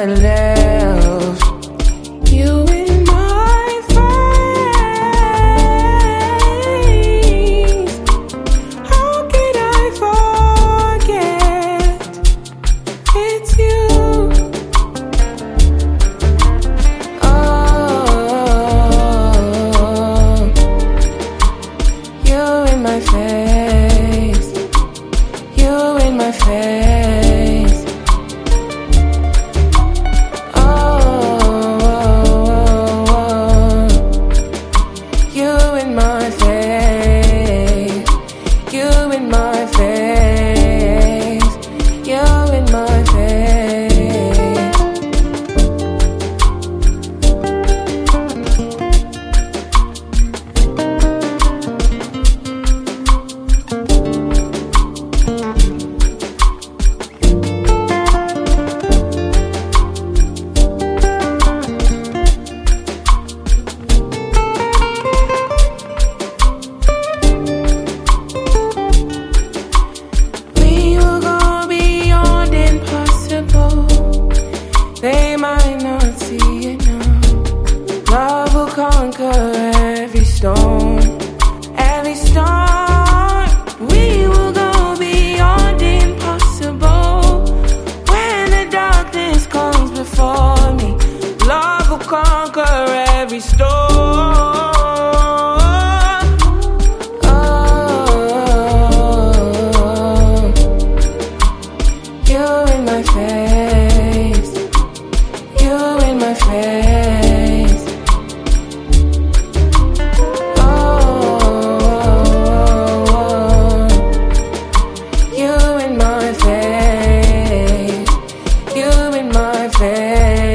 my lips. You in my face. How could I forget? It's you. Oh, you in my face. You in my face. You in my face, you in my face, you in my face. They might not see it now. Love will conquer every storm, every storm. We will go beyond impossible. When the darkness comes before me, love will conquer every storm. Oh, you in my face. You in my face. Oh, you in my face. You in my face.